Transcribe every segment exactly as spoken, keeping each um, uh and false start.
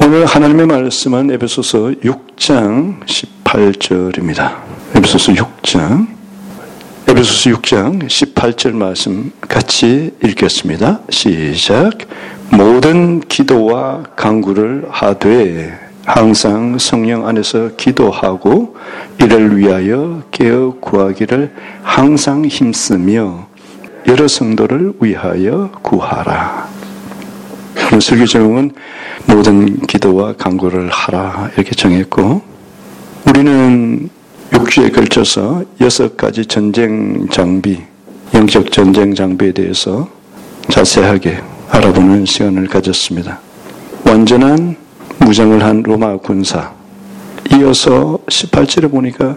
오늘 하나님의 말씀은 에베소서 육 장 십팔 절입니다. 에베소서 육 장 에베소서 육 장 십팔 절 말씀 같이 읽겠습니다. 시작. 모든 기도와 간구를 하되 항상 성령 안에서 기도하고 이를 위하여 깨어 구하기를 항상 힘쓰며 여러 성도를 위하여 구하라. 오늘 설교 제목은 모든 기도와 간구를 하라 이렇게 정했고, 우리는 육 주에 걸쳐서 여섯 가지 전쟁 장비, 영적 전쟁 장비에 대해서 자세하게 알아보는 시간을 가졌습니다. 완전한 무장을 한 로마 군사, 이어서 십팔 절에 보니까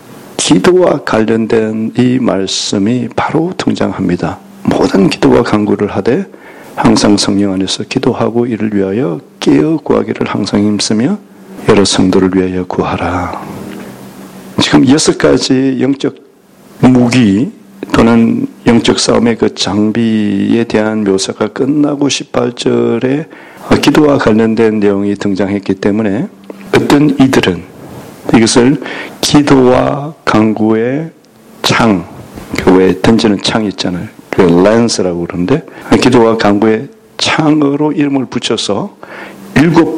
기도와 관련된 이 말씀이 바로 등장합니다. 모든 기도와 간구를 하되 항상 성령 안에서 기도하고 이를 위하여 깨어 구하기를 항상 힘쓰며 여러 성도를 위하여 구하라. 지금 여섯 가지 영적 무기 또는 영적 싸움의 그 장비에 대한 묘사가 끝나고 십팔 절에 기도와 관련된 내용이 등장했기 때문에 어떤 이들은 이것을 기도와 간구의 창, 그 외에 던지는 창이 있잖아요. 그 랜스라고 그러는데, 기도와 간구의 창으로 이름을 붙여서 일곱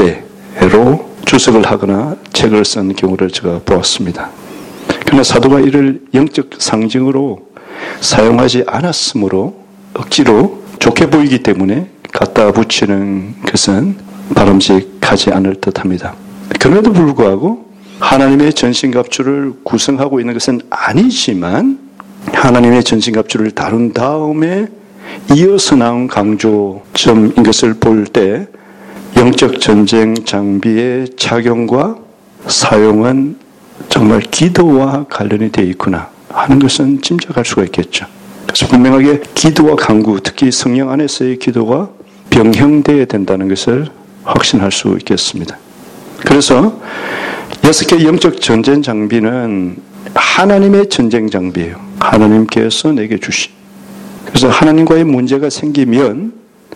번째로 주석을 하거나 책을 쓴 경우를 제가 보았습니다. 그러나 사도가 이를 영적 상징으로 사용하지 않았으므로 억지로 좋게 보이기 때문에 갖다 붙이는 것은 바람직하지 않을 듯합니다. 그럼에도 불구하고 하나님의 전신갑주를 구성하고 있는 것은 아니지만 하나님의 전신갑주를 다룬 다음에 이어서 나온 강조점인 것을 볼 때 영적 전쟁 장비의 착용과 사용은 정말 기도와 관련이 되어 있구나 하는 것은 짐작할 수가 있겠죠. 그래서 분명하게 기도와 간구, 특히 성령 안에서의 기도가 병행되어야 된다는 것을 확신할 수 있겠습니다. 그래서 여섯 개의 영적 전쟁 장비는 하나님의 전쟁 장비예요. 하나님께서 내게 주신. 그래서 하나님과의 문제가 생기면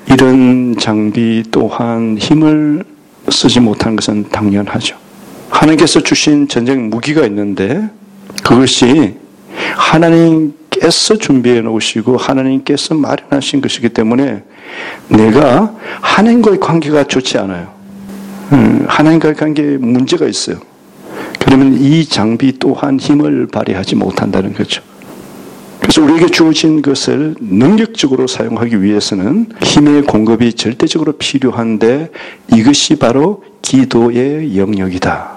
이런 장비 또한 힘을 쓰지 못하는 것은 당연하죠. 하나님께서 주신 전쟁 무기가 있는데 그것이 하나님께서 준비해 놓으시고 하나님께서 마련하신 것이기 때문에 내가 하나님과의 관계가 좋지 않아요. 하나님과의 관계에 문제가 있어요. 그러면 이 장비 또한 힘을 발휘하지 못한다는 거죠. 그래서 우리에게 주어진 것을 능력적으로 사용하기 위해서는 힘의 공급이 절대적으로 필요한데 이것이 바로 기도의 영역이다.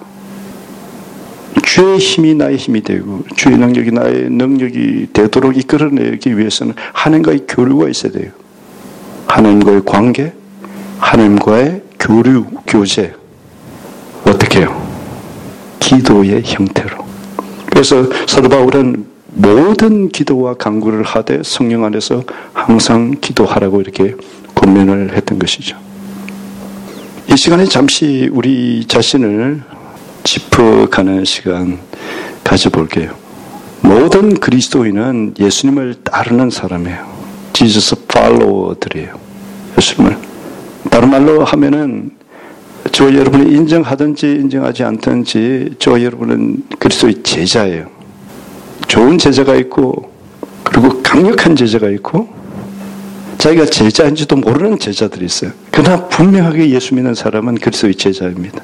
주의 힘이 나의 힘이 되고 주의 능력이 나의 능력이 되도록 이끌어내기 위해서는 하나님과의 교류가 있어야 돼요. 하나님과의 관계, 하나님과의 교류, 교제. 어떻게 해요? 기도의 형태로. 그래서 사도 바울은 모든 기도와 간구를 하되 성령 안에서 항상 기도하라고 이렇게 권면을 했던 것이죠. 이 시간에 잠시 우리 자신을 짚어가는 시간 가져볼게요. 모든 그리스도인은 예수님을 따르는 사람이에요. 지저스 팔로워들이에요. 예수님을. 다른 말로 하면은 저와 여러분이 인정하든지 인정하지 않든지 저와 여러분은 그리스도의 제자예요. 좋은 제자가 있고 그리고 강력한 제자가 있고 자기가 제자인지도 모르는 제자들이 있어요. 그러나 분명하게 예수 믿는 사람은 그리스도의 제자입니다.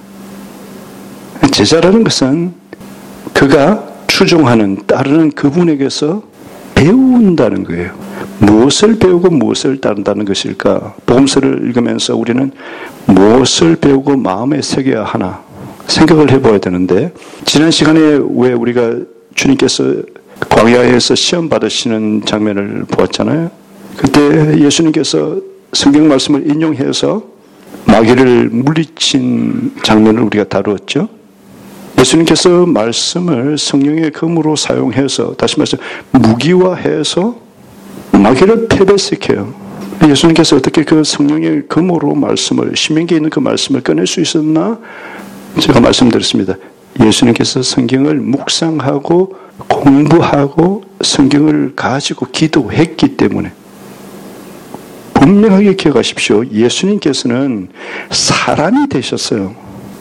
제자라는 것은 그가 추종하는, 따르는 그분에게서 배운다는 거예요. 무엇을 배우고 무엇을 따른다는 것일까? 복음서를 읽으면서 우리는 무엇을 배우고 마음에 새겨야 하나 생각을 해봐야 되는데, 지난 시간에 왜 우리가 주님께서 광야에서 시험 받으시는 장면을 보았잖아요. 그때 예수님께서 성경 말씀을 인용해서 마귀를 물리친 장면을 우리가 다루었죠. 예수님께서 말씀을 성령의 검으로 사용해서, 다시 말해서 무기화해서 마귀를 패배시켜요. 예수님께서 어떻게 그 성령의 검으로 말씀을, 신명기에 있는 그 말씀을 꺼낼 수 있었나? 제가 말씀드렸습니다. 예수님께서 성경을 묵상하고 공부하고 성경을 가지고 기도했기 때문에 분명하게 기억하십시오. 예수님께서는 사람이 되셨어요.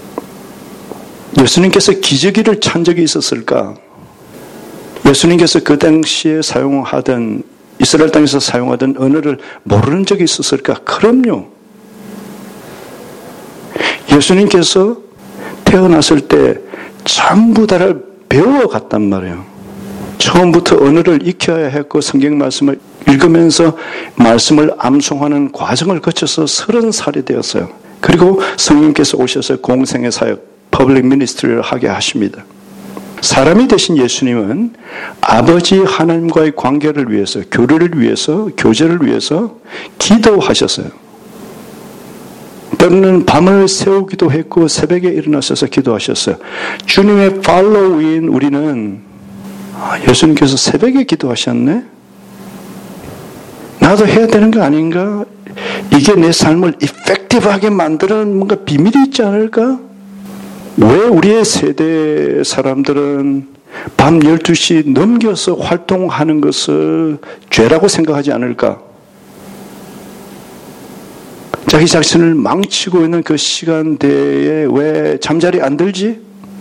예수님께서 기저귀를 찬 적이 있었을까? 예수님께서 그 당시에 사용하던, 이스라엘 땅에서 사용하던 언어를 모르는 적이 있었을까? 그럼요. 예수님께서 태어났을 때 전부 다를 배워갔단 말이에요. 처음부터 언어를 익혀야 했고 성경 말씀을 읽으면서 말씀을 암송하는 과정을 거쳐서 서른 살이 되었어요. 그리고 성령께서 오셔서 공생의 사역, 퍼블릭 미니스트리를 하게 하십니다. 사람이 되신 예수님은 아버지 하나님과의 관계를 위해서, 교류를 위해서, 교제를 위해서 기도하셨어요. 때로는 밤을 새우기도 했고 새벽에 일어나셔서 기도하셨어요. 주님의 팔로우인 우리는 예수님께서 새벽에 기도하셨네? 나도 해야 되는 거 아닌가? 이게 내 삶을 이펙티브하게 만드는 뭔가 비밀이 있지 않을까? 왜 우리의 세대 사람들은 밤 열두 시 넘겨서 활동하는 것을 죄라고 생각하지 않을까? 자기 자신을 망치고 있는 그 시간대에 왜 잠자리 안 들지?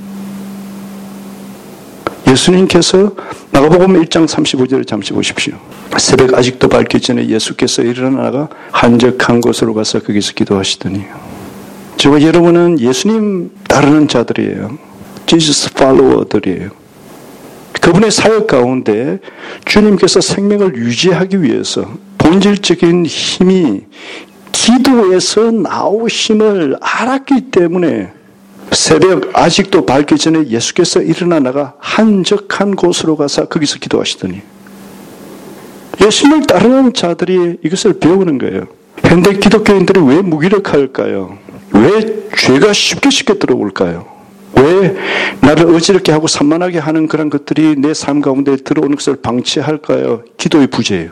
예수님께서 마가복음 일 장 삼십오 절을 잠시 보십시오. 새벽 아직도 밝기 전에 예수께서 일어나가 한적한 곳으로 가서 거기서 기도하시더니, 저와 여러분은 예수님 따르는 자들이에요. Jesus follower들이에요. 그분의 사역 가운데 주님께서 생명을 유지하기 위해서 본질적인 힘이 기도에서 나오심을 알았기 때문에 새벽 아직도 밝기 전에 예수께서 일어나 나가 한적한 곳으로 가서 거기서 기도하시더니, 예수님을 따르는 자들이 이것을 배우는 거예요. 현대 기독교인들이 왜 무기력할까요? 왜 죄가 쉽게 쉽게 들어올까요? 왜 나를 어지럽게 하고 산만하게 하는 그런 것들이 내 삶 가운데 들어오는 것을 방치할까요? 기도의 부재예요.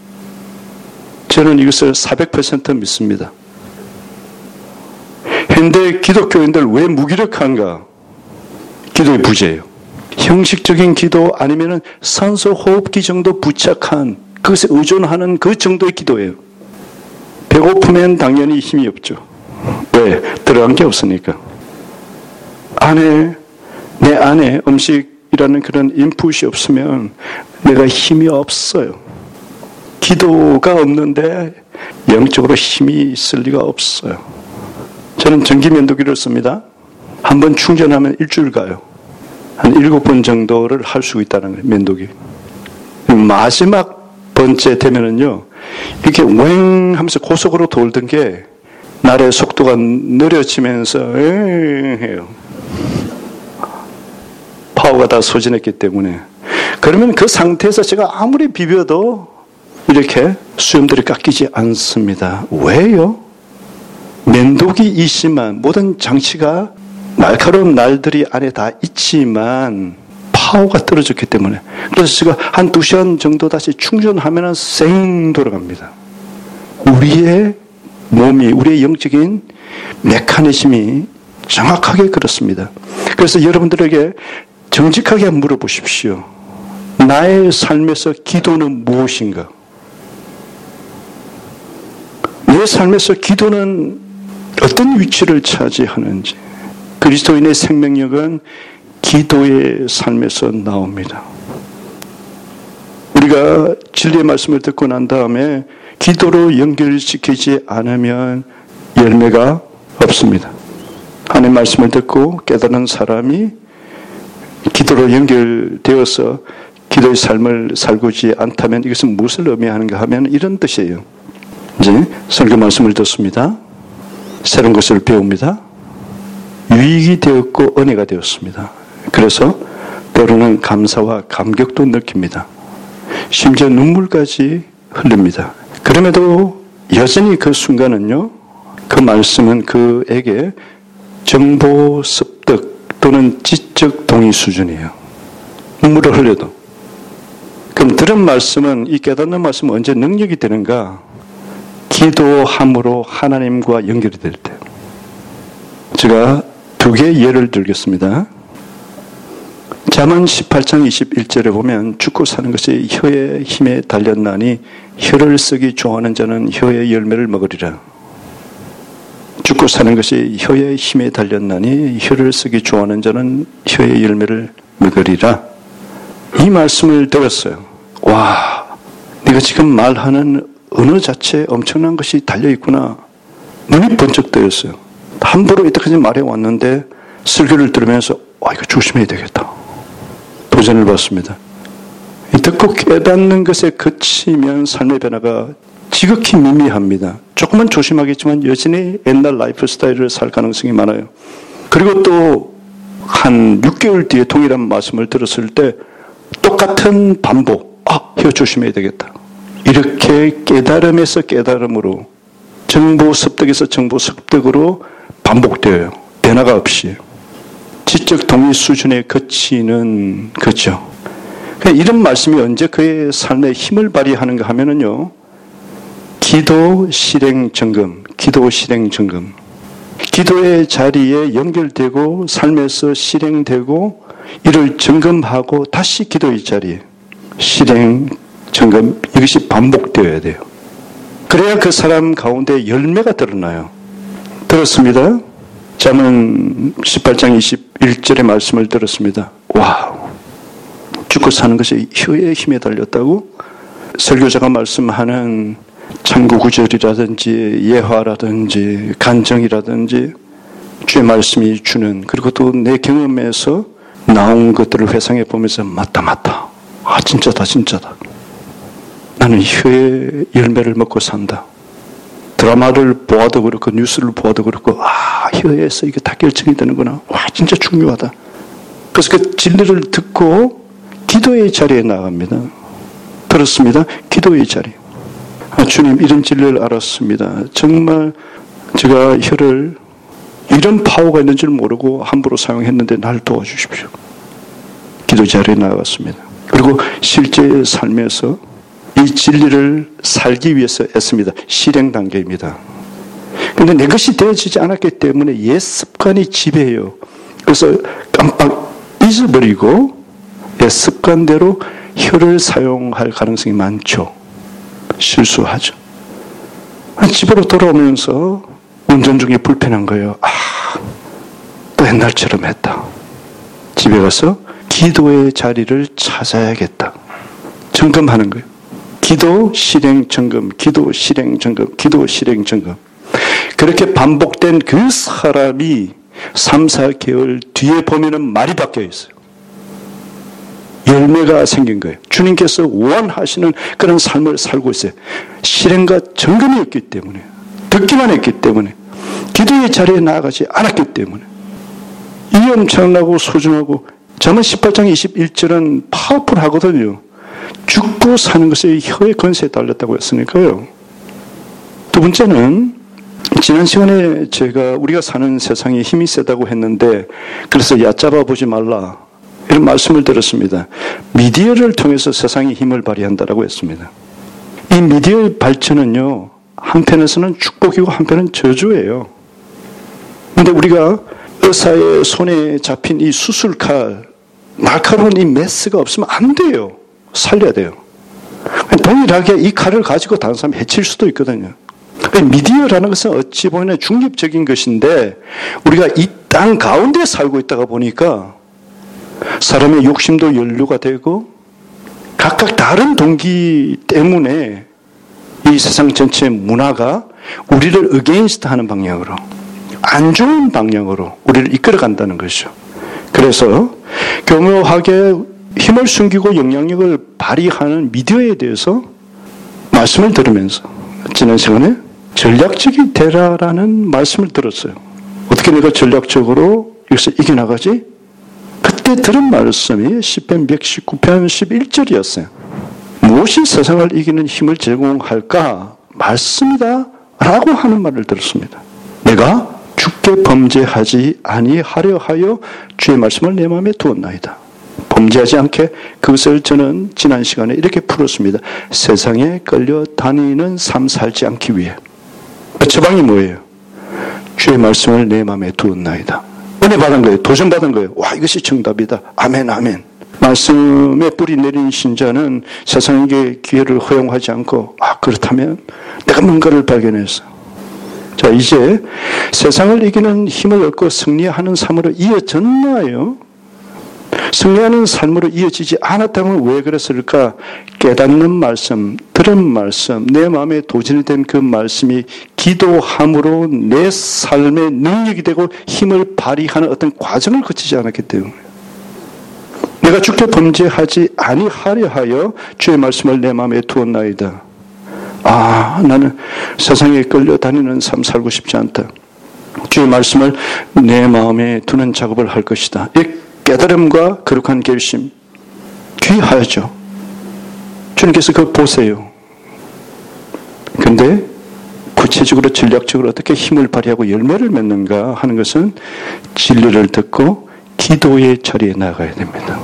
저는 이것을 사백 퍼센트 믿습니다. 현대 기독교인들 왜 무기력한가? 기도의 부재예요. 형식적인 기도 아니면 산소 호흡기 정도 부착한, 그것에 의존하는 그 정도의 기도예요. 배고프면 당연히 힘이 없죠. 왜? 들어간 게 없으니까. 안에, 내 안에 음식이라는 그런 인풋이 없으면 내가 힘이 없어요. 기도가 없는데 영적으로 힘이 있을 리가 없어요. 저는 전기 면도기를 씁니다. 한 번 충전하면 일주일 가요. 한 일곱 번 정도를 할 수 있다는 거예요, 면도기. 마지막 번째 되면은요, 이렇게 웽 하면서 고속으로 돌던 게 날의 속도가 느려지면서 엥 해요. 파워가 다 소진했기 때문에. 그러면 그 상태에서 제가 아무리 비벼도 이렇게 수염들이 깎이지 않습니다. 왜요? 면도기이지만 모든 장치가 날카로운 날들이 안에 다 있지만 파워가 떨어졌기 때문에. 그래서 제가 한 두 시간 정도 다시 충전하면 쌩 돌아갑니다. 우리의 몸이, 우리의 영적인 메커니즘이 정확하게 그렇습니다. 그래서 여러분들에게 정직하게 물어보십시오. 나의 삶에서 기도는 무엇인가? 내 삶에서 기도는 어떤 위치를 차지하는지. 그리스도인의 생명력은 기도의 삶에서 나옵니다. 우리가 진리의 말씀을 듣고 난 다음에 기도로 연결시키지 않으면 열매가 없습니다. 하나님의 말씀을 듣고 깨달은 사람이 기도로 연결되어서 기도의 삶을 살고지 않다면 이것은 무엇을 의미하는가 하면 이런 뜻이에요. 이제 설교 말씀을 듣습니다. 새로운 것을 배웁니다. 유익이 되었고 은혜가 되었습니다. 그래서 때로는 감사와 감격도 느낍니다. 심지어 눈물까지 흘립니다. 그럼에도 여전히 그 순간은요, 그 말씀은 그에게 정보 습득 또는 지적 동의 수준이에요. 눈물을 흘려도. 그럼 들은 말씀은, 이 깨닫는 말씀은 언제 능력이 되는가? 기도함으로 하나님과 연결이 될 때. 제가 두 개의 예를 들겠습니다. 잠언 십팔 장 이십일 절에 보면 죽고 사는 것이 혀의 힘에 달렸나니 혀를 쓰기 좋아하는 자는 혀의 열매를 먹으리라. 죽고 사는 것이 혀의 힘에 달렸나니 혀를 쓰기 좋아하는 자는 혀의 열매를 먹으리라. 이 말씀을 들었어요. 와, 내가 지금 말하는 언어 자체에 엄청난 것이 달려있구나. 눈이 번쩍 뜨였어요. 함부로 이때까지 말해왔는데 설교를 들으면서 와, 이거 조심해야 되겠다. 도전을 받습니다. 듣고 깨닫는 것에 그치면 삶의 변화가 지극히 미미합니다. 조금만 조심하겠지만 여전히 옛날 라이프 스타일을 살 가능성이 많아요. 그리고 또 한 육 개월 뒤에 동일한 말씀을 들었을 때 똑같은 반복. 아, 혀 조심해야 되겠다. 이렇게 깨달음에서 깨달음으로, 정보 습득에서 정보 습득으로 반복되어요. 변화가 없이. 지적 동의 수준에 그치는 거죠. 이런 말씀이 언제 그의 삶에 힘을 발휘하는가 하면은요, 기도 실행 점검, 기도 실행 점검. 기도의 자리에 연결되고 삶에서 실행되고 이를 점검하고 다시 기도의 자리에 실행 점검, 이것이 반복되어야 돼요. 그래야 그 사람 가운데 열매가 드러나요. 들었습니다. 잠언 십팔 장 이십일 절의 말씀을 들었습니다. 와우, 죽고 사는 것이 혀의 힘에 달렸다고? 설교자가 말씀하는 참고구절이라든지 예화라든지 간정이라든지 주의 말씀이 주는, 그리고 또 내 경험에서 나온 것들을 회상해 보면서 맞다 맞다, 아 진짜다 진짜다, 나는 혀의 열매를 먹고 산다. 드라마를 보아도 그렇고 뉴스를 보아도 그렇고, 아 혀에서 이게 다 결정이 되는구나. 와 진짜 중요하다. 그래서 그 진리를 듣고 기도의 자리에 나갑니다. 들었습니다. 기도의 자리. 아, 주님, 이런 진리를 알았습니다. 정말 제가 혀를 이런 파워가 있는 줄 모르고 함부로 사용했는데 날 도와주십시오. 기도 자리에 나갔습니다. 그리고 실제 삶에서 이 진리를 살기 위해서 애씁니다. 실행 단계입니다. 그런데 내 것이 되어지지 않았기 때문에 옛 습관이 지배해요. 그래서 깜빡 잊어버리고 옛 습관대로 혀를 사용할 가능성이 많죠. 실수하죠. 집으로 돌아오면서 운전 중에 불편한 거예요. 아, 또 옛날처럼 했다. 집에 가서 기도의 자리를 찾아야겠다. 점검하는 거예요. 기도 실행 점검, 기도 실행 점검, 기도 실행 점검. 그렇게 반복된 그 사람이 삼, 사 개월 뒤에 보면은 말이 바뀌어 있어요. 열매가 생긴 거예요. 주님께서 원하시는 그런 삶을 살고 있어요. 실행과 점검이 없기 때문에, 듣기만 했기 때문에, 기도의 자리에 나아가지 않았기 때문에. 이 엄청나고 소중하고, 잠언 십팔 장 이십일 절은 파워풀하거든요. 죽고 사는 것이 혀의 권세에 달렸다고 했으니까요. 두 번째는, 지난 시간에 제가 우리가 사는 세상에 힘이 세다고 했는데, 그래서 얕잡아 보지 말라, 이런 말씀을 들었습니다. 미디어를 통해서 세상에 힘을 발휘한다라고 했습니다. 이 미디어의 발전은요, 한편에서는 축복이고 한편은 저주예요. 그런데 우리가 의사의 손에 잡힌 이 수술칼, 날카로운 이 메스가 없으면 안 돼요. 살려야 돼요. 동일하게 이 칼을 가지고 다른 사람 해칠 수도 있거든요. 미디어라는 것은 어찌 보면 중립적인 것인데, 우리가 이 땅 가운데 살고 있다가 보니까 사람의 욕심도 연루가 되고 각각 다른 동기 때문에 이 세상 전체의 문화가 우리를 어게인스트 하는 방향으로, 안 좋은 방향으로 우리를 이끌어 간다는 것이죠. 그래서 교묘하게 힘을 숨기고 영향력을 발휘하는 미디어에 대해서 말씀을 들으면서 지난 시간에 전략적이 되라라는 말씀을 들었어요. 어떻게 내가 전략적으로 여기서 이겨나가지? 그때 들은 말씀이 시편 백십구 편 십일 절이었어요. 무엇이 세상을 이기는 힘을 제공할까? 말씀이다 라고 하는 말을 들었습니다. 내가 주께 범죄하지 아니하려 하여 주의 말씀을 내 마음에 두었나이다. 범죄하지 않게 그것을 저는 지난 시간에 이렇게 풀었습니다. 세상에 끌려다니는 삶 살지 않기 위해. 처방이 뭐예요? 주의 말씀을 내 마음에 두었나이다. 은혜 받은 거예요. 도전 받은 거예요. 와, 이것이 정답이다. 아멘, 아멘. 말씀에 뿌리 내린 신자는 세상에게 기회를 허용하지 않고, 아, 그렇다면 내가 뭔가를 발견했어. 자, 이제 세상을 이기는 힘을 얻고 승리하는 삶으로 이어졌나요? 승리하는 삶으로 이어지지 않았다면 왜 그랬을까? 깨닫는 말씀, 들은 말씀, 내 마음에 도전이 된 그 말씀이 기도함으로 내 삶의 능력이 되고 힘을 발휘하는 어떤 과정을 거치지 않았기 때문에. 내가 주께 범죄하지 아니하려 하여 주의 말씀을 내 마음에 두었나이다. 아, 나는 세상에 끌려다니는 삶 살고 싶지 않다. 주의 말씀을 내 마음에 두는 작업을 할 것이다. 이 깨달음과 거룩한 결심, 귀하죠. 주님께서 그거 보세요. 그런데 구체적으로 전략적으로 어떻게 힘을 발휘하고 열매를 맺는가 하는 것은 진리를 듣고 기도의 자리에 나가야 됩니다.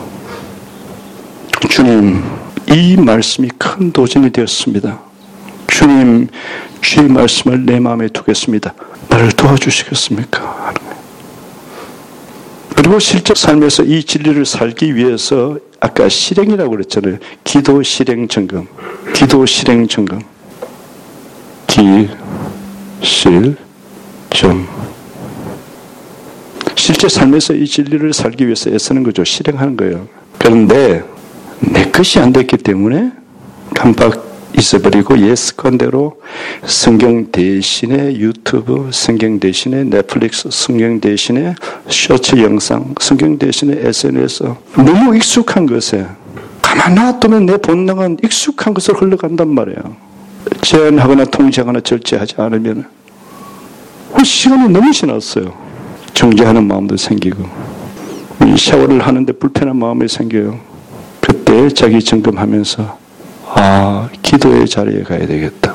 주님, 이 말씀이 큰 도전이 되었습니다. 주님, 주의 말씀을 내 마음에 두겠습니다. 나를 도와주시겠습니까? 하는 거예요. 그리고 실제 삶에서 이 진리를 살기 위해서 아까 실행이라고 그랬잖아요. 기도 실행 점검. 기도 실행 점검. 기, 실, 점. 실제 삶에서 이 진리를 살기 위해서 애쓰는 거죠. 실행하는 거예요. 그런데 내 것이 안 됐기 때문에 깜빡 있어버리고 옛 습관대로 성경 대신에 유튜브, 성경 대신에 넷플릭스, 성경 대신에 쇼츠 영상, 성경 대신에 에스엔에스 너무 익숙한 것에 가만 놔두면 내 본능은 익숙한 것을 흘러간단 말이에요. 제한하거나 통제하거나 절제하지 않으면 시간이 너무 지났어요. 정죄하는 마음도 생기고 샤워를 하는데 불편한 마음이 생겨요. 그때 자기 점검하면서 아, 기도의 자리에 가야 되겠다.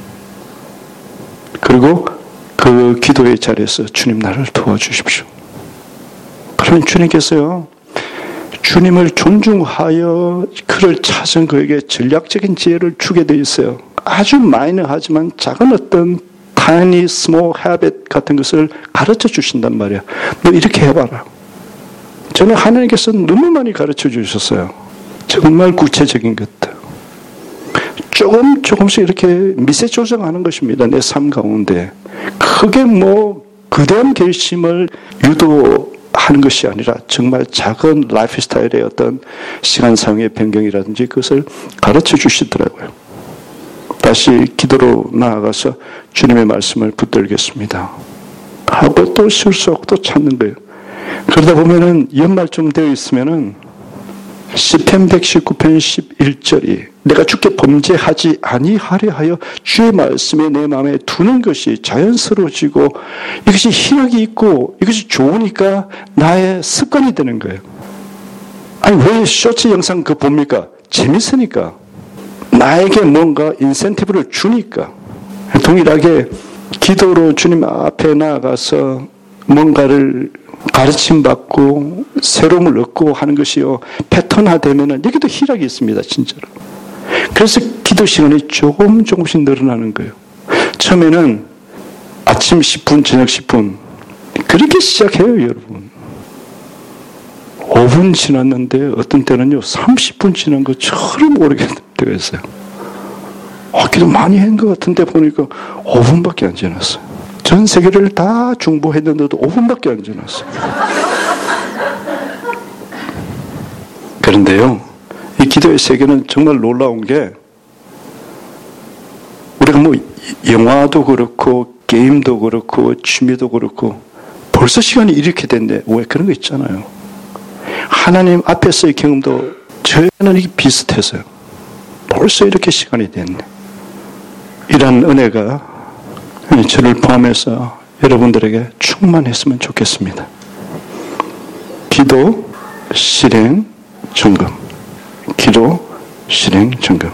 그리고 그 기도의 자리에서 주님 나를 도와주십시오. 그러면 주님께서요, 주님을 존중하여 그를 찾은 그에게 전략적인 지혜를 주게 되어 있어요. 아주 마이너하지만 작은 어떤 tiny small habit 같은 것을 가르쳐 주신단 말이야. 너 이렇게 해봐라. 저는 하나님께서 너무 많이 가르쳐 주셨어요. 정말 구체적인 것들. 조금 조금씩 이렇게 미세 조정하는 것입니다. 내 삶 가운데. 크게 뭐 거대한 결심을 유도하는 것이 아니라 정말 작은 라이프 스타일의 어떤 시간 사용의 변경이라든지 그것을 가르쳐 주시더라고요. 다시 기도로 나아가서 주님의 말씀을 붙들겠습니다. 하고 또 실수하고 또 찾는 거예요. 그러다 보면은 연말쯤 되어 있으면은 시편 백십구 편 십일 절이 내가 주께 범죄하지 아니하려 하여 주의 말씀에 내 마음에 두는 것이 자연스러워지고 이것이 희락이 있고 이것이 좋으니까 나의 습관이 되는 거예요. 아니 왜 쇼츠 영상 그거 봅니까? 재밌으니까. 나에게 뭔가 인센티브를 주니까. 동일하게 기도로 주님 앞에 나아가서 뭔가를 가르침받고 새로움을 얻고 하는 것이요. 패턴화되면은 여기도 희락이 있습니다. 진짜로. 그래서 기도 시간이 조금 조금씩 늘어나는 거예요. 처음에는 아침 십 분, 저녁 십 분. 그렇게 시작해요, 여러분. 오 분 지났는데 어떤 때는요, 삼십 분 지난 것처럼 오래 때가 있어요. 어, 기도 많이 한 것 같은데 보니까 오 분밖에 안 지났어요. 전 세계를 다 중보했는데도 오 분밖에 안 지났어요. 그런데요, 이 기도의 세계는 정말 놀라운 게 우리가 뭐 영화도 그렇고 게임도 그렇고 취미도 그렇고 벌써 시간이 이렇게 됐네. 왜 그런 거 있잖아요. 하나님 앞에서의 경험도 저희는 이게 비슷해서요. 벌써 이렇게 시간이 됐네. 이런 은혜가 저를 포함해서 여러분들에게 충만했으면 좋겠습니다. 기도, 실행, 점검. 기도, 실행, 점검.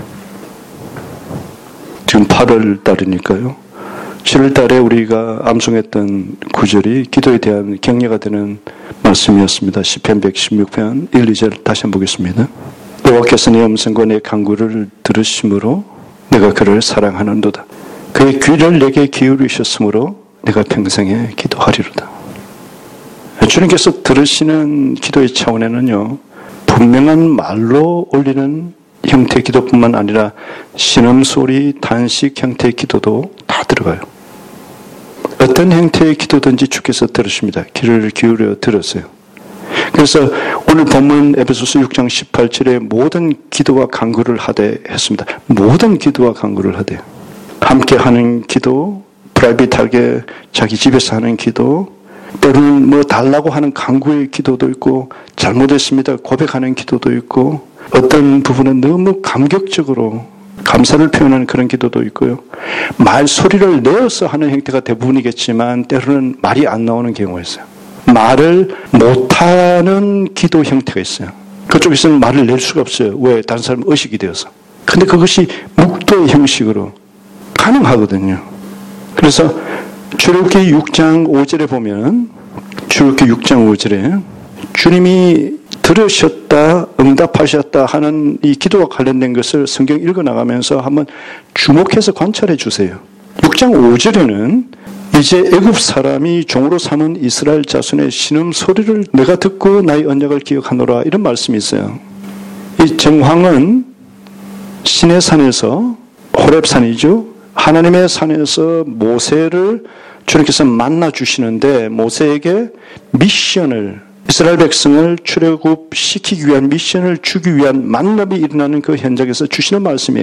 지금 팔월 달이니까요. 칠월 달에 우리가 암송했던 구절이 기도에 대한 격려가 되는 말씀이었습니다. 시편 백십육 편 일, 이 절 다시 한번 보겠습니다. 여호와께서 내 음성과 내 간구를 들으심으로 내가 그를 사랑하는도다. 그의 귀를 내게 기울이셨으므로 내가 평생에 기도하리로다. 주님께서 들으시는 기도의 차원에는요, 분명한 말로 올리는 형태의 기도뿐만 아니라 신음소리, 단식 형태의 기도도 다 들어가요. 어떤 형태의 기도든지 주께서 들으십니다. 귀를 기울여 들으세요. 그래서 오늘 본문 에베소서 육 장 십팔 절에 모든 기도와 간구를 하되 했습니다. 모든 기도와 간구를 하되. 함께 하는 기도, 프라이빗하게 자기 집에서 하는 기도, 때로는 뭐 달라고 하는 간구의 기도도 있고, 잘못했습니다 고백하는 기도도 있고, 어떤 부분은 너무 감격적으로 감사를 표현하는 그런 기도도 있고요. 말소리를 내어서 하는 형태가 대부분이겠지만 때로는 말이 안 나오는 경우가 있어요. 말을 못하는 기도 형태가 있어요. 그쪽에서는 말을 낼 수가 없어요. 왜? 다른 사람 의식이 되어서. 근데 그것이 묵도의 형식으로 가능하거든요. 그래서 출애굽기 육 장 오 절에 보면, 출애굽기 육 장 오 절에 주님이 들으셨다, 응답하셨다 하는 이 기도와 관련된 것을 성경 읽어 나가면서 한번 주목해서 관찰해 주세요. 육 장 오 절에는 이제 애굽 사람이 종으로 삼은 이스라엘 자손의 신음 소리를 내가 듣고 나의 언약을 기억하노라, 이런 말씀이 있어요. 이 정황은 시내산에서, 호렙산이죠, 하나님의 산에서 모세를 주님께서 만나 주시는데, 모세에게 미션을, 이스라엘 백성을 출애굽시키기 위한 미션을 주기 위한 만남이 일어나는 그 현장에서 주시는 말씀이에요.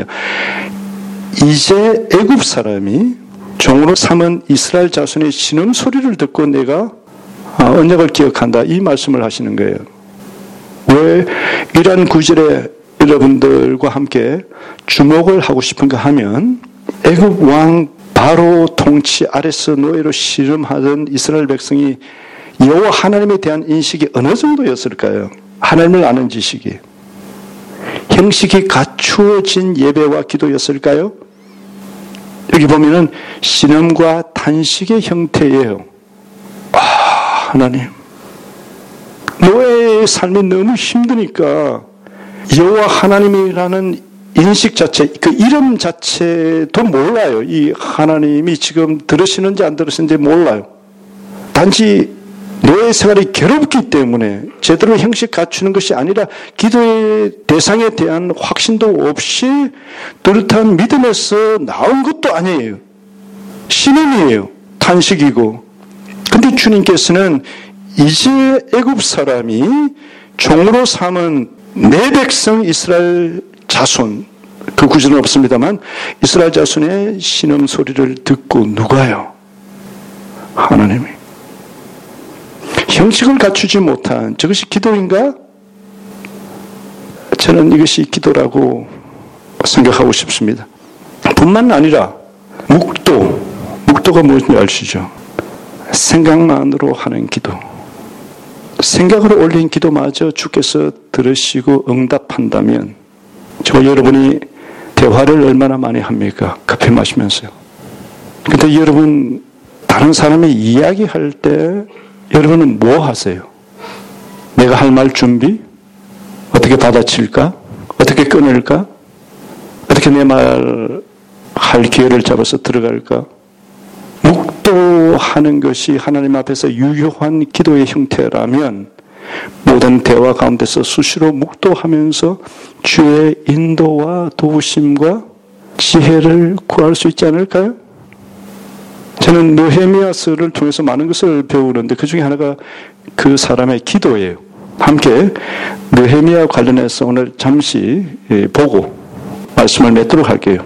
이제 애굽 사람이 종으로 삼은 이스라엘 자손의 신음 소리를 듣고 내가 언약을 기억한다, 이 말씀을 하시는 거예요. 왜 이러한 구절에 여러분들과 함께 주목을 하고 싶은가 하면, 애굽 왕 바로 통치 아래서 노예로 씨름하던 이스라엘 백성이 여호와 하나님에 대한 인식이 어느 정도였을까요? 하나님을 아는 지식이. 형식이 갖추어진 예배와 기도였을까요? 여기 보면은 신음과 단식의 형태예요. 아, 하나님. 노예의 삶이 너무 힘드니까 여호와 하나님이라는 인식 자체, 그 이름 자체도 몰라요. 이 하나님이 지금 들으시는지 안 들으시는지 몰라요. 단지 노예 생활이 괴롭기 때문에 제대로 형식 갖추는 것이 아니라 기도의 대상에 대한 확신도 없이 뚜렷한 믿음에서 나온 것도 아니에요. 신음이에요. 탄식이고. 근데 주님께서는 이제 애굽 사람이 종으로 삼은 내 백성 이스라엘 자손, 그 구절은 없습니다만 이스라엘 자손의 신음 소리를 듣고, 누가요? 하나님이. 형식을 갖추지 못한 저것이 기도인가? 저는 이것이 기도라고 생각하고 싶습니다. 뿐만 아니라 묵도, 묵도가 무엇인지 아시죠? 생각만으로 하는 기도. 생각으로 올린 기도마저 주께서 들으시고 응답한다면, 저 여러분이 대화를 얼마나 많이 합니까? 커피 마시면서요. 근데 여러분, 다른 사람이 이야기할 때 여러분은 뭐 하세요? 내가 할 말 준비? 어떻게 받아칠까? 어떻게 끊을까? 어떻게 내 말 할 기회를 잡아서 들어갈까? 묵도하는 것이 하나님 앞에서 유효한 기도의 형태라면 모든 대화 가운데서 수시로 묵도하면서 주의 인도와 도우심과 지혜를 구할 수 있지 않을까요? 저는 느헤미야서를 통해서 많은 것을 배우는데 그 중에 하나가 그 사람의 기도예요. 함께 느헤미야 관련해서 오늘 잠시 보고 말씀을 맺도록 할게요.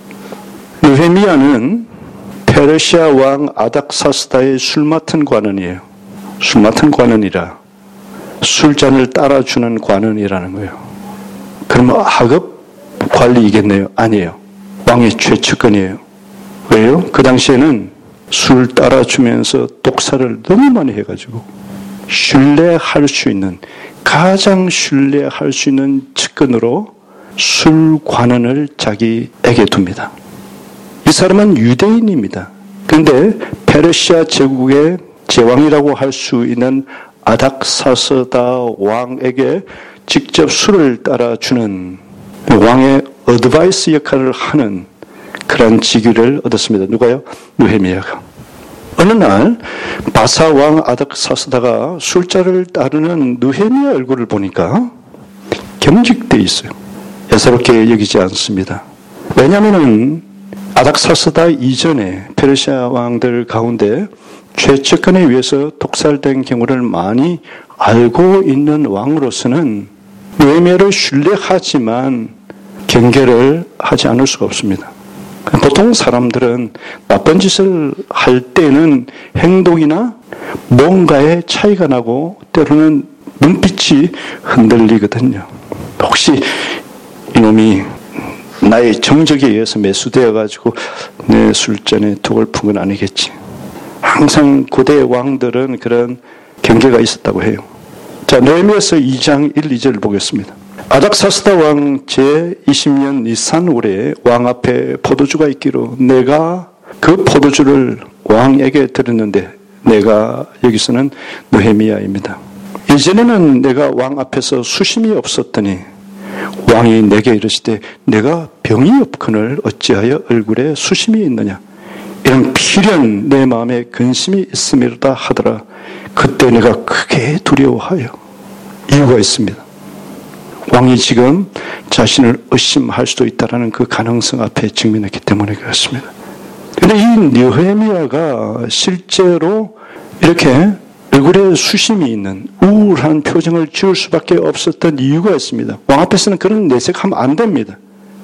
느헤미야는 페르시아 왕 아닥사스다의 술 맡은 관원이에요. 술 맡은 관원이라 술잔을 따라주는 관원이라는 거예요. 그러면 하급 관리이겠네요? 아니에요. 왕의 최측근이에요. 왜요? 그 당시에는 술 따라주면서 독사를 너무 많이 해가지고 신뢰할 수 있는, 가장 신뢰할 수 있는 측근으로 술 관원을 자기에게 둡니다. 이 사람은 유대인입니다. 그런데 페르시아 제국의 제왕이라고 할 수 있는 아닥사스다 왕에게 직접 술을 따라주는 왕의 어드바이스 역할을 하는 그런 직위를 얻었습니다. 누가요? 느헤미야가. 어느 날 바사 왕 아닥사스다가 술자를 따르는 느헤미야 얼굴을 보니까 경직되어 있어요. 예사롭게 여기지 않습니다. 왜냐하면 아닥사스다 이전에 페르시아 왕들 가운데 최측근에 의해서 독살된 경우를 많이 알고 있는 왕으로서는 느헤미야를 신뢰하지만 경계를 하지 않을 수가 없습니다. 보통 사람들은 나쁜 짓을 할 때는 행동이나 뭔가에 차이가 나고 때로는 눈빛이 흔들리거든요. 혹시 이놈이 나의 정적에 의해서 매수되어가지고 내 술잔에 독을 푼 건 아니겠지. 항상 고대 왕들은 그런 경계가 있었다고 해요. 자, 느헤미야서 이 장 일, 이 절 보겠습니다. 아닥사스다 왕 제이십 년 니산월에 왕 앞에 포도주가 있기로 내가 그 포도주를 왕에게 드렸는데, 내가 여기서는 느헤미야입니다. 이전에는 내가 왕 앞에서 수심이 없었더니 왕이 내게 이르시되 내가 병이 없거늘 어찌하여 얼굴에 수심이 있느냐. 이런 필연 내 마음에 근심이 있음이로다 하더라. 그때 내가 크게 두려워하여. 이유가 있습니다. 왕이 지금 자신을 의심할 수도 있다는 그 가능성 앞에 직면했기 때문에 그렇습니다. 그런데 이 느헤미야가 실제로 이렇게 얼굴에 수심이 있는 우울한 표정을 지을 수밖에 없었던 이유가 있습니다. 왕 앞에서는 그런 내색하면 안 됩니다.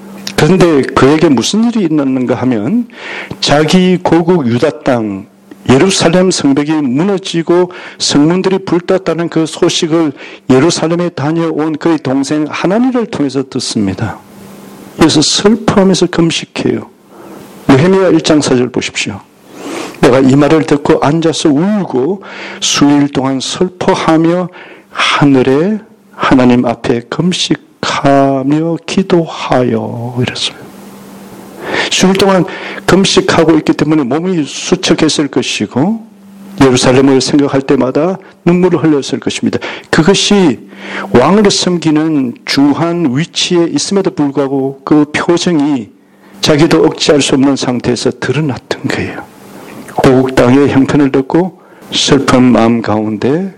그런데 그에게 무슨 일이 있었는가 하면 자기 고국 유다 땅 예루살렘 성벽이 무너지고 성문들이 불탔다는 그 소식을 예루살렘에 다녀온 그의 동생 하나니를 통해서 듣습니다. 그래서 슬퍼하면서 금식해요. 느헤미야 일 장 사 절 보십시오. 내가 이 말을 듣고 앉아서 울고 수일 동안 슬퍼하며 하늘에 하나님 앞에 금식하며 기도하여 이랬어요. 수일 동안 금식하고 있기 때문에 몸이 수척했을 것이고 예루살렘을 생각할 때마다 눈물을 흘렸을 것입니다. 그것이 왕을 섬기는 중한 위치에 있음에도 불구하고 그 표정이 자기도 억제할 수 없는 상태에서 드러났던 거예요. 고국 땅의 형편을 듣고 슬픈 마음 가운데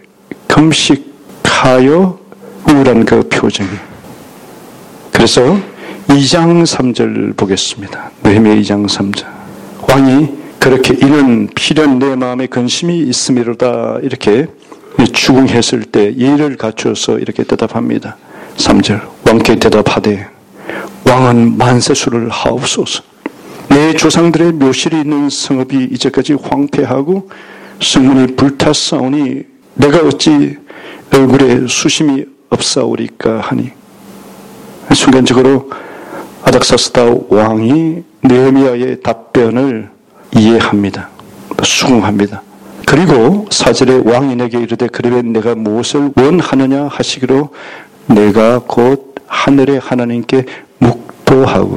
금식하여 우울한 그 표정이. 그래서 이 장 삼 절 보겠습니다. 느헤미야 이 장 삼 절. 왕이 그렇게 이는 필연 내 마음에 근심이 있음이로다 이렇게 추궁했을 때 예의를 갖추어서 이렇게 대답합니다. 삼 절. 왕께 대답하되 왕은 만세수를 하옵소서. 내 조상들의 묘실이 있는 성읍이 이제까지 황폐하고 성문이 불탔사오니 내가 어찌 얼굴에 수심이 없사오리까 하니. 순간적으로 아닥사스다 왕이 느헤미야의 답변을 이해합니다. 수긍합니다. 그리고 사 절에 왕이 내게 이르되 그러면 내가 무엇을 원하느냐 하시기로 내가 곧 하늘의 하나님께 묵도하고.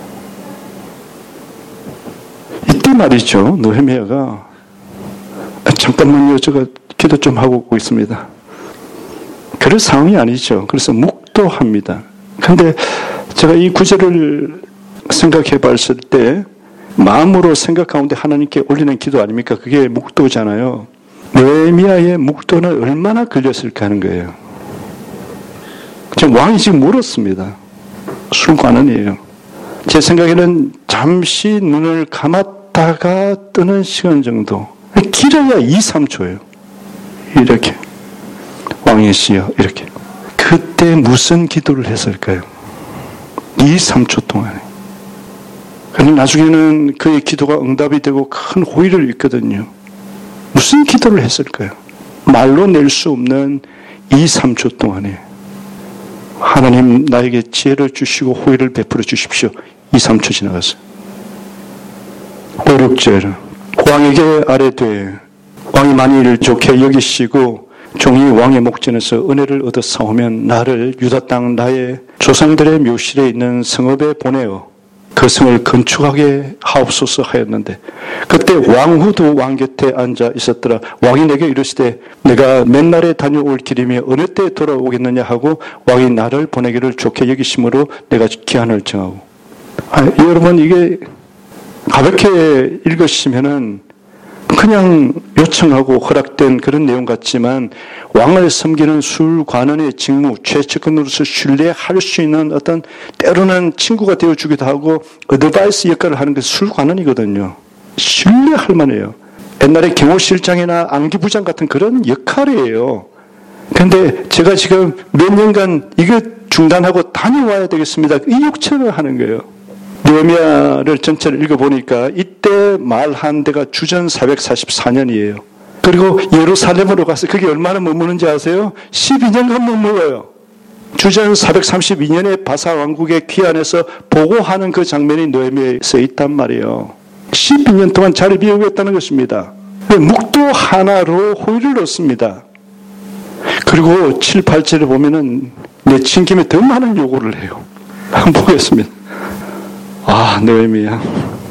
이때 말이죠. 느헤미야가 잠깐만요. 제가 기도 좀 하고 오고 있습니다. 그럴 상황이 아니죠. 그래서 묵도합니다. 그런데 제가 이 구절을 생각해 봤을 때 마음으로 생각 가운데 하나님께 올리는 기도 아닙니까? 그게 묵도잖아요. 느헤미야의 묵도는 얼마나 걸렸을까 하는 거예요. 지금 왕이 지금 물었습니다. 술관원이에요. 제 생각에는 잠시 눈을 감았다가 뜨는 시간 정도. 길어야 이, 삼 초예요. 이렇게. 왕이시여 이렇게. 그때 무슨 기도를 했을까요? 이, 삼 초 동안에. 그런데 나중에는 그의 기도가 응답이 되고 큰 호의를 입거든요. 무슨 기도를 했을까요? 말로 낼 수 없는 이, 삼 초 동안에 하나님 나에게 지혜를 주시고 호의를 베풀어 주십시오. 이, 삼 초 지나갔어요. 오, 육 절. 왕에게 아뢰되 왕이 만일 좋게 여기시고 종이 왕의 목전에서 은혜를 얻어 사오면 나를 유다 땅 나의 조상들의 묘실에 있는 성읍에 보내어 그 성을 건축하게 하옵소서 하였는데 그때 왕후도 왕 곁에 앉아 있었더라. 왕이 내게 이르시되 내가 맨날에 다녀올 길이며 어느 때 돌아오겠느냐 하고 왕이 나를 보내기를 좋게 여기심으로 내가 기한을 정하고. 아, 여러분 이게 가볍게 읽으시면은 그냥 요청하고 허락된 그런 내용 같지만 왕을 섬기는 술관원의 직무, 최측근으로서 신뢰할 수 있는 어떤 때로는 친구가 되어주기도 하고 어드바이스 역할을 하는 게 술관원이거든요. 신뢰할 만해요. 옛날에 경호실장이나 안기부장 같은 그런 역할이에요. 그런데 제가 지금 몇 년간 이거 중단하고 다녀와야 되겠습니다. 이 요청을 하는 거예요. 느헤미야를 전체를 읽어보니까 이때 말한 데가 주전 사백사십사 년이에요. 그리고 예루살렘으로 가서 그게 얼마나 머무는지 아세요? 십이 년간 머물러요. 주전 사백삼십이 년에 바사 왕국의 귀환에서 보고하는 그 장면이 느헤미야에 써 있단 말이에요. 십이 년 동안 자리 비우고 있다는 것입니다. 묵도 하나로 호의를 얻습니다. 그리고 칠, 팔 절에 보면은 내친 김에 더 많은 요구를 해요. 한번 보겠습니다. 아, 느헤미야.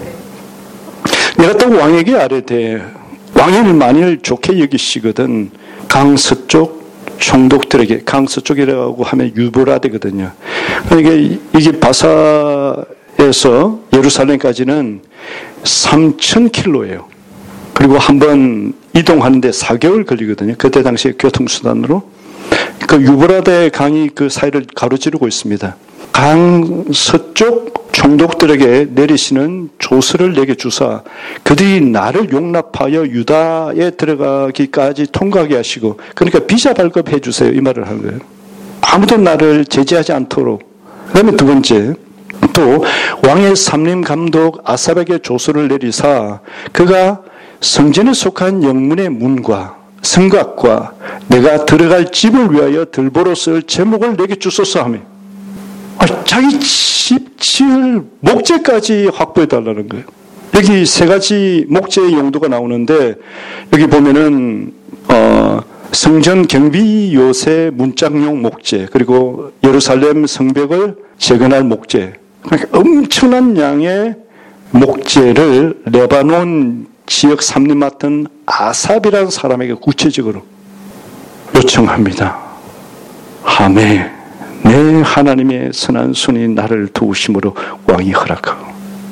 내가 또 왕에게 아뢰되 왕을 만일 좋게 여기시거든 강서쪽 총독들에게, 강서쪽이라고 하면 유브라데거든요. 그러니까 이게 바사에서 예루살렘까지는 삼천 킬로예요. 그리고 한번 이동하는데 사 개월 걸리거든요. 그때 당시에 교통수단으로. 그 유브라데 강이 그 사이를 가로지르고 있습니다. 강 서쪽 총독들에게 내리시는 조서를 내게 주사 그들이 나를 용납하여 유다에 들어가기까지 통과하게 하시고, 그러니까 비자 발급해 주세요, 이 말을 하는 거예요. 아무도 나를 제지하지 않도록. 그 다음에 두 번째, 또 왕의 삼림 감독 아삽에게 조서를 내리사 그가 성전에 속한 영문의 문과 성곽과 내가 들어갈 집을 위하여 들보로 쓸 제목을 내게 주소서 하며, 아, 자기 집 지을 목재까지 확보해 달라는 거예요. 여기 세 가지 목재의 용도가 나오는데, 여기 보면은 어, 성전 경비 요새 문짝용 목재, 그리고 예루살렘 성벽을 재건할 목재, 그러니까 엄청난 양의 목재를 레바논 지역 삼림 맡은 아삽이라는 사람에게 구체적으로 요청합니다. 아멘. 내 하나님의 선한 손이 나를 도우심으로 왕이 허락하고.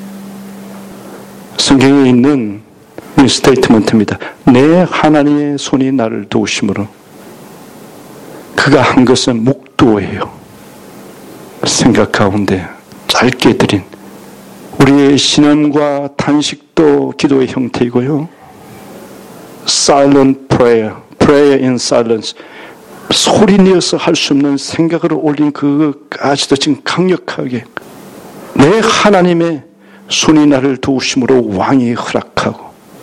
성경에 있는 이 스테이트먼트입니다. 내 하나님의 손이 나를 도우심으로. 그가 한 것은 묵도예요. 생각 가운데 짧게 드린 우리의 신음과 탄식도 기도의 형태이고요. Silent prayer, prayer in silence. 소리 내어서 할 수 없는 생각을 올린 그것까지도 지금 강력하게 내 하나님의 손이 나를 도우심으로 왕이 허락하고.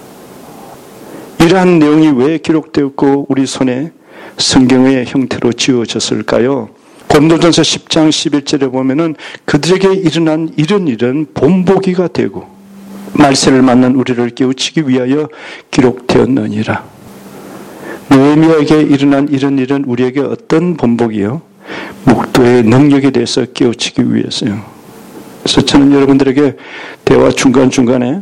이러한 내용이 왜 기록되었고 우리 손에 성경의 형태로 지어졌을까요? 고린도전서 십 장 십일 절에 보면은 그들에게 일어난 이런 일은 본보기가 되고 말세를 맞는 우리를 깨우치기 위하여 기록되었느니라. 느헤미야에게 일어난 이런 일은 우리에게 어떤 본보기요? 묵도의 능력에 대해서 깨우치기 위해서요. 그래서 저는 여러분들에게 대화 중간중간에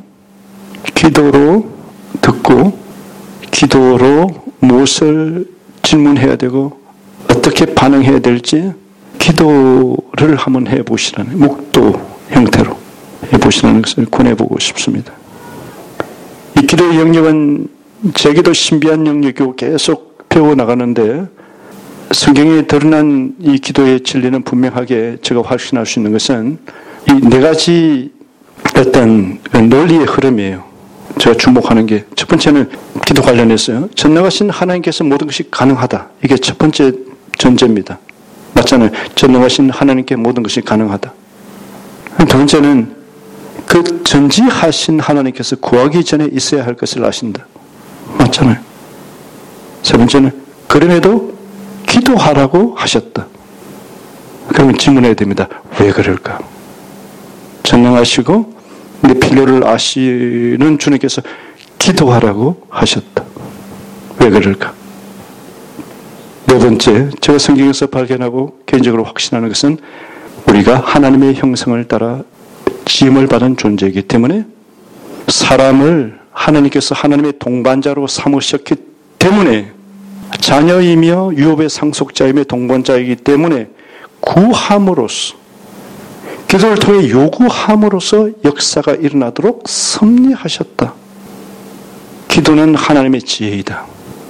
기도로 듣고 기도로 무엇을 질문해야 되고 어떻게 반응해야 될지 기도를 한번 해보시라는, 묵도 형태로 해보시라는 것을 권해보고 싶습니다. 이 기도의 영역은 제게도 신비한 영역이고 계속 배워나가는데, 성경에 드러난 이 기도의 진리는 분명하게 제가 확신할 수 있는 것은 이 네 가지 어떤 논리의 흐름이에요. 제가 주목하는 게, 첫 번째는 기도 관련해서요. 전능하신 하나님께서 모든 것이 가능하다. 이게 첫 번째 전제입니다. 맞잖아요. 전능하신 하나님께 모든 것이 가능하다. 두 번째는 그 전지하신 하나님께서 구하기 전에 있어야 할 것을 아신다. 맞잖아요. 세 번째는 그럼에도 기도하라고 하셨다. 그러면 질문해야 됩니다. 왜 그럴까? 전능하시고 내 필요를 아시는 주님께서 기도하라고 하셨다. 왜 그럴까? 네 번째, 제가 성경에서 발견하고 개인적으로 확신하는 것은 우리가 하나님의 형상을 따라 지음을 받은 존재이기 때문에 사람을 하나님께서 하나님의 동반자로 삼으셨기 때문에 자녀이며 유업의 상속자이며 동반자이기 때문에 구함으로써, 기도를 통해 요구함으로써 역사가 일어나도록 섭리하셨다. 기도는 하나님의 지혜이다.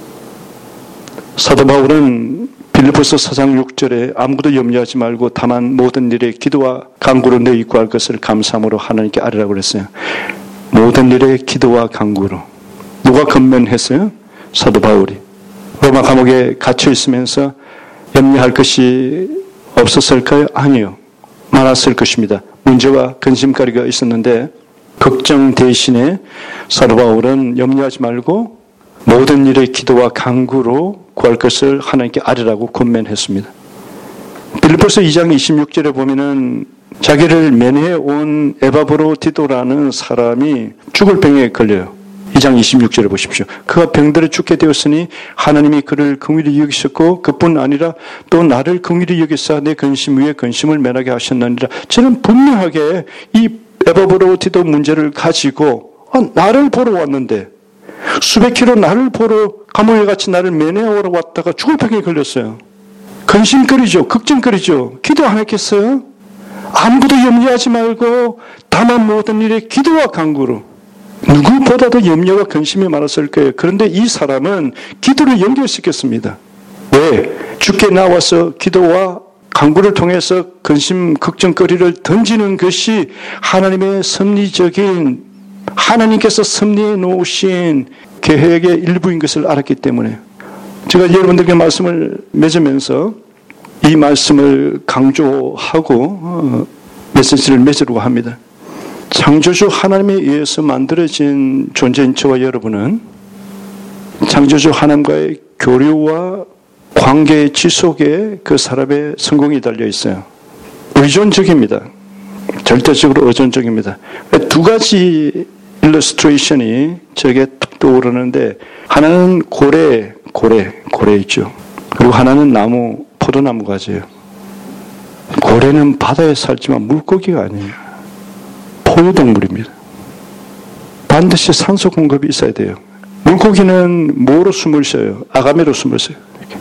사도 바울은 빌립보서 사 장 육 절에 아무것도 염려하지 말고 다만 모든 일에 기도와 간구로 너희 구할 것을 감사함으로 하나님께 아뢰라고 그랬어요. 모든 일에 기도와 간구로. 누가 건면했어요? 사도 바울이. 로마 감옥에 갇혀 있으면서 염려할 것이 없었을까요? 아니요. 많았을 것입니다. 문제와 근심거리가 있었는데 걱정 대신에 사도 바울은 염려하지 말고 모든 일에 기도와 간구로 구할 것을 하나님께 아뢰라고 권면했습니다. 빌립보서 이 장 이십육 절에 보면은 자기를 면회해 온 에바브로디도라는 사람이 죽을 병에 걸려요. 이 장 이십육 절에 보십시오. 그가 병들어 죽게 되었으니 하나님이 그를 긍휼히 여기셨고 그뿐 아니라 또 나를 긍휼히 여기사 내 근심 위에 근심을 면하게 하셨느니라. 저는 분명하게 이 에바브로디도 문제를 가지고 아, 나를 보러 왔는데 수백 킬로 나를 보러 감옥에 같이 나를 면회하러 왔다가 죽을 병에 걸렸어요. 근심거리죠. 걱정거리죠. 기도 안 했겠어요? 아무것도 염려하지 말고 다만 모든 일에 기도와 간구로. 누구보다도 염려와 근심이 많았을 거예요. 그런데 이 사람은 기도를 연결시켰습니다. 왜? 주께 나와서 기도와 간구를 통해서 근심, 걱정거리를 던지는 것이 하나님의 섭리적인, 하나님께서 섭리해 놓으신 계획의 일부인 것을 알았기 때문에 제가 여러분들께 말씀을 맺으면서 이 말씀을 강조하고 어, 메시지를 맺으려고 합니다. 창조주 하나님에 의해서 만들어진 존재인 저와 여러분은 창조주 하나님과의 교류와 관계의 지속에 그 사람의 성공이 달려 있어요. 의존적입니다. 절대적으로 의존적입니다. 두 가지 일러스트레이션이 저에게 툭 떠오르는데 하나는 고래, 고래, 고래 있죠. 그리고 하나는 나무, 포도나무 가지예요. 고래는 바다에 살지만 물고기가 아니에요. 포유동물입니다. 반드시 산소 공급이 있어야 돼요. 물고기는 뭐로 숨을 쉬어요? 아가미로 숨을 쉬어요. 이렇게.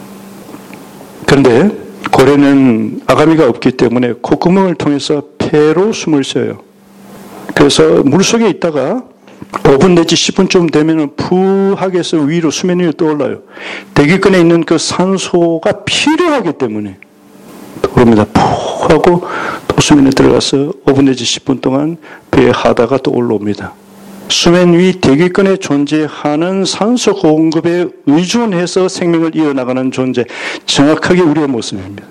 그런데 고래는 아가미가 없기 때문에 콧구멍을 통해서 폐로 숨을 쉬어요. 그래서 물속에 있다가 오 분 내지 십 분쯤 되면 푸하게 해서 위로 수면 위로 떠올라요. 대기권에 있는 그 산소가 필요하기 때문에 그럽니다. 푸 하고 또 수면에 들어가서 오 분 내지 십 분 동안 배에 하다가 또 올라옵니다. 수면 위 대기권에 존재하는 산소 공급에 의존해서 생명을 이어나가는 존재, 정확하게 우리의 모습입니다.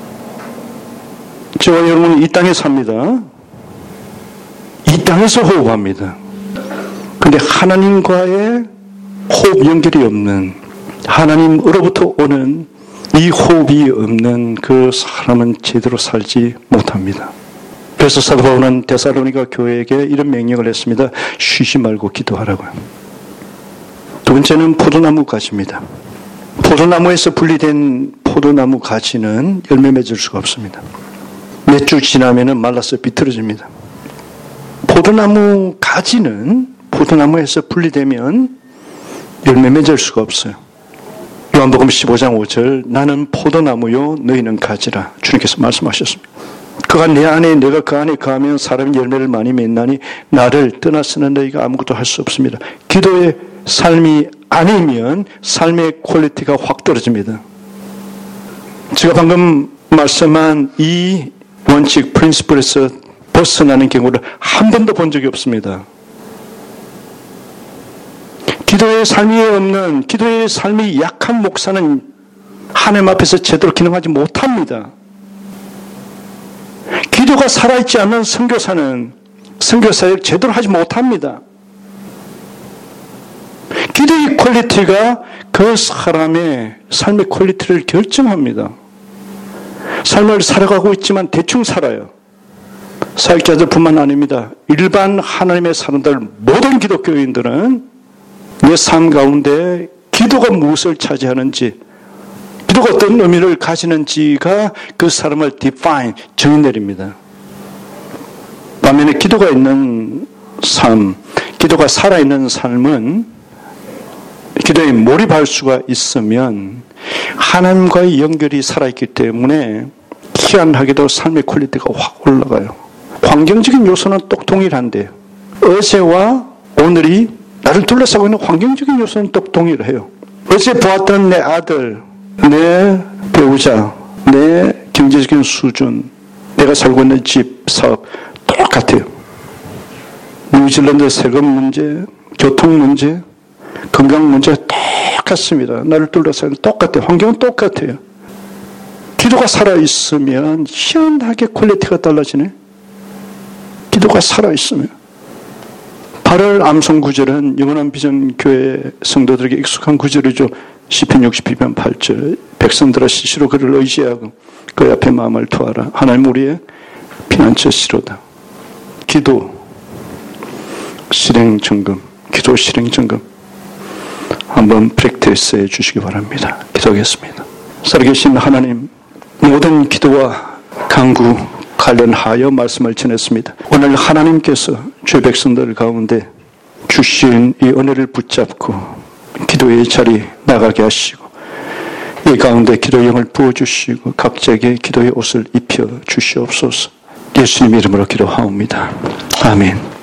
저와 여러분은 이 땅에 삽니다. 이 땅에서 호흡합니다. 그런데 하나님과의 호흡 연결이 없는, 하나님으로부터 오는 이 호흡이 없는 그 사람은 제대로 살지 못합니다. 그래서 사도 바울은 데살로니가 교회에게 이런 명령을 했습니다. 쉬지 말고 기도하라고요. 두 번째는 포도나무 가지입니다. 포도나무에서 분리된 포도나무 가지는 열매 맺을 수가 없습니다. 몇 주 지나면 말라서 비틀어집니다. 포도나무 가지는 포도나무에서 분리되면 열매 맺을 수가 없어요. 요한복음 십오 장 오 절 나는 포도나무요 너희는 가지라 주님께서 말씀하셨습니다. 그가 내 안에 내가 그 안에 거하면 사람이 열매를 많이 맺나니 나를 떠나서는 너희가 아무것도 할 수 없습니다. 기도의 삶이 아니면 삶의 퀄리티가 확 떨어집니다. 제가 방금 말씀한 이 원칙 프린시플에서 벗어나는 경우를 한 번도 본 적이 없습니다. 기도의 삶이 없는, 기도의 삶이 약한 목사는 하나님 앞에서 제대로 기능하지 못합니다. 기도가 살아있지 않는 선교사는 선교사역 제대로 하지 못합니다. 기도의 퀄리티가 그 사람의 삶의 퀄리티를 결정합니다. 삶을 살아가고 있지만 대충 살아요. 사역자들뿐만 아닙니다. 일반 하나님의 사람들, 모든 기독교인들은 내 삶 가운데 기도가 무엇을 차지하는지, 기도가 어떤 의미를 가지는지가 그 사람을 define, 정의 내립니다. 반면에 기도가 있는 삶, 기도가 살아있는 삶은 기도에 몰입할 수가 있으면 하나님과의 연결이 살아있기 때문에 희한하게도 삶의 퀄리티가 확 올라가요. 환경적인 요소는 똑 동일한데 어제와 오늘이 나를 둘러싸고 있는 환경적인 요소는 또 동일해요. 어제 보았던 내 아들, 내 배우자, 내 경제적인 수준, 내가 살고 있는 집, 사업 똑같아요. 뉴질랜드 세금 문제, 교통 문제, 건강 문제 똑같습니다. 나를 둘러싸고 똑같아요. 환경은 똑같아요. 기도가 살아있으면 희한하게 퀄리티가 달라지네. 기도가 살아있으면. 팔월 암송 구절은 영원한 비전 교회 성도들에게 익숙한 구절이죠. 시편 육십이 편 팔 절. 백성들아 시시로 그를 의지하고 그 앞에 마음을 투하라. 하나님 우리의 피난처시로다. 기도 실행 점검, 기도 실행 점검 한번 프랙티스 해 주시기 바랍니다. 기도하겠습니다. 살아계신 하나님, 모든 기도와 간구 관련하여 말씀을 전했습니다. 오늘 하나님께서 주의 백성들 가운데 주신 이 은혜를 붙잡고 기도의 자리 나가게 하시고 이 가운데 기도의 영을 부어주시고 각자에게 기도의 옷을 입혀 주시옵소서. 예수님 이름으로 기도하옵니다. 아멘.